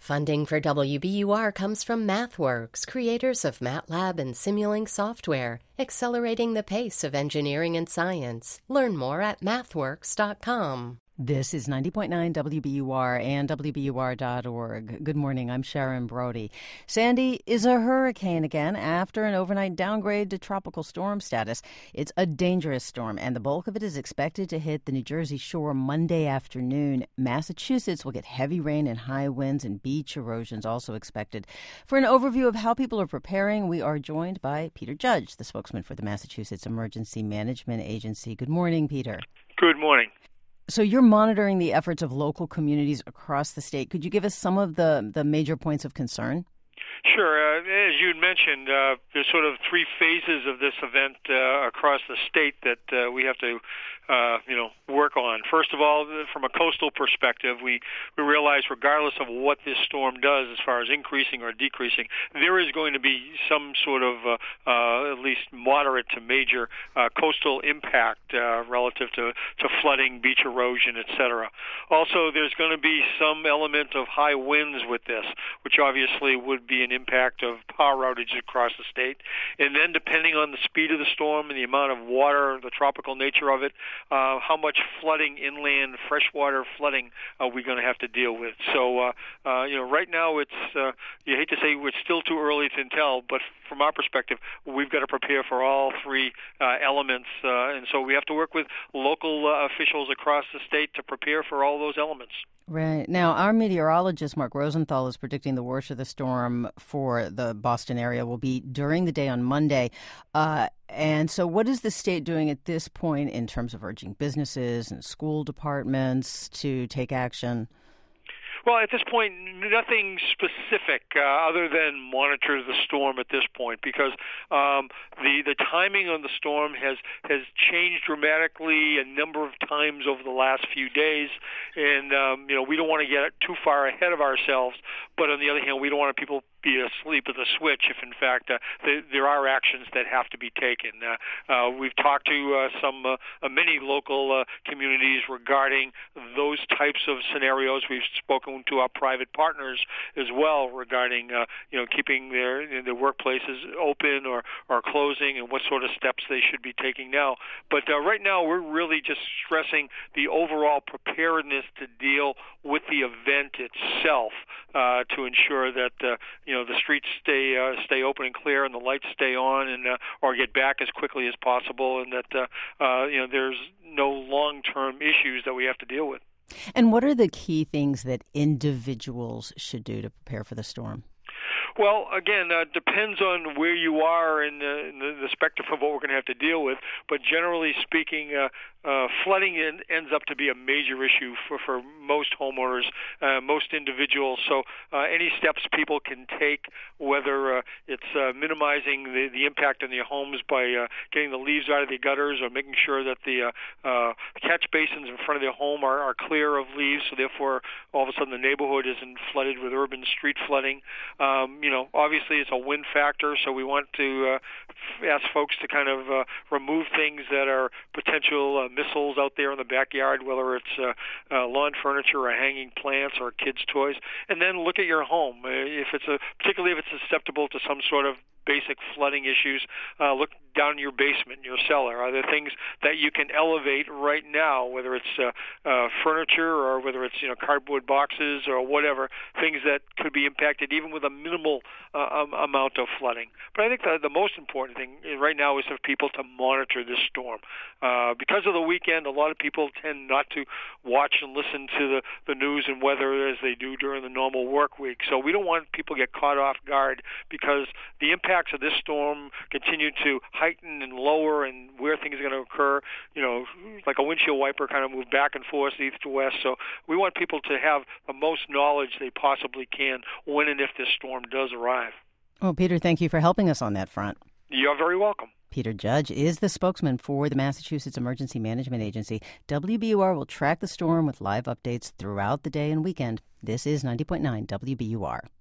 Funding for WBUR comes from MathWorks, creators of MATLAB and Simulink software, accelerating the pace of engineering and science. Learn more at mathworks.com. This is 90.9 WBUR and WBUR.org. Good morning, I'm Sharon Brody. Sandy is a hurricane again after an overnight downgrade to tropical storm status. It's a dangerous storm, and the bulk of it is expected to hit the New Jersey shore Monday afternoon. Massachusetts will get heavy rain and high winds, and beach erosions also expected. For an overview of how people are preparing, we are joined by Peter Judge, the spokesman for the Massachusetts Emergency Management Agency. Good morning, Peter. Good morning. So you're monitoring the efforts of local communities across the state. Could you give us some of the major points of concern? Sure. As you had mentioned, there's sort of three phases of this event across the state that we have to work on. First of all, from a coastal perspective, we realize regardless of what this storm does as far as increasing or decreasing, there is going to be some sort of at least moderate to major coastal impact relative to flooding, beach erosion, etc. Also, there's going to be some element of high winds with this, which obviously would be an impact of power outages across the state. And then depending on the speed of the storm and the amount of water, the tropical nature of it, how much flooding, inland freshwater flooding are we going to have to deal with. So, right now it's, you hate to say it's still too early to tell, but from our perspective, we've got to prepare for all three elements. And so we have to work with local officials across the state to prepare for all those elements. Right. Now, our meteorologist, Mark Rosenthal, is predicting the worst of the storm for the Boston area will be during the day on Monday. And so what is the state doing at this point in terms of urging businesses and school departments to take action? Well, at this point, nothing specific other than monitor the storm at this point, because the timing on the storm has changed dramatically a number of times over the last few days, and we don't want to get too far ahead of ourselves. But on the other hand, we don't want people be asleep at the switch if, in fact, there are actions that have to be taken. We've talked to many local communities regarding those types of scenarios. We've spoken to our private partners as well regarding keeping their workplaces open or closing and what sort of steps they should be taking now. But right now, we're really just stressing the overall preparedness to deal with the event itself to ensure that the streets stay open and clear and the lights stay on and or get back as quickly as possible, and that there's no long-term issues that we have to deal with. And what are the key things that individuals should do to prepare for the storm? Well, again, depends on where you are in the spectrum of what we're going to have to deal with. But generally speaking, flooding ends up to be a major issue for most homeowners, most individuals. So any steps people can take, whether it's minimizing the impact on their homes by getting the leaves out of the gutters or making sure that the catch basins in front of their home are clear of leaves, so therefore all of a sudden the neighborhood isn't flooded with urban street flooding. Obviously it's a wind factor, so we want to ask folks to kind of remove things that are potential missiles out there in the backyard, whether it's lawn furniture or hanging plants or kids' toys, and then look at your home. Particularly if it's susceptible to some sort of basic flooding issues, look down in your basement, your cellar. Are there things that you can elevate right now, whether it's furniture or whether it's cardboard boxes or whatever, things that could be impacted even with a minimal amount of flooding. But I think the most important thing right now is for people to monitor this storm. Because of the weekend, a lot of people tend not to watch and listen to the news and weather as they do during the normal work week. So we don't want people to get caught off guard because the impacts of this storm continue to heighten and lower, and where things are going to occur, like a windshield wiper kind of move back and forth east to west. So we want people to have the most knowledge they possibly can when and if this storm does arrive. Well, Peter, thank you for helping us on that front. You're very welcome. Peter Judge is the spokesman for the Massachusetts Emergency Management Agency. WBUR will track the storm with live updates throughout the day and weekend. This is 90.9 WBUR.